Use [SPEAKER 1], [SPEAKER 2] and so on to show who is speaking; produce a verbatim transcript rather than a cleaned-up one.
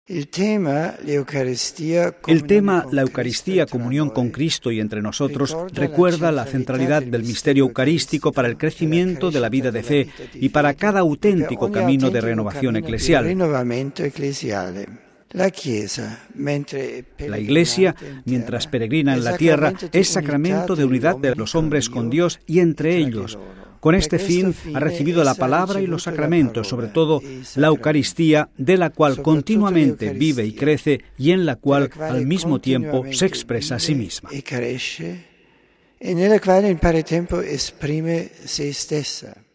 [SPEAKER 1] El tema, la Eucaristía,
[SPEAKER 2] El tema, la Eucaristía, comunión con Cristo y entre nosotros, recuerda la centralidad del misterio eucarístico para el crecimiento de la vida de fe y para cada auténtico camino de renovación eclesial. La Iglesia, mientras peregrina en la tierra, es sacramento de unidad de los hombres con Dios y entre ellos. Con este fin ha recibido la palabra y los sacramentos, sobre todo la Eucaristía, de la cual continuamente vive y crece y en la cual al mismo tiempo se expresa a sí misma.
[SPEAKER 1] E nella quale in pari tempo esprime se stessa.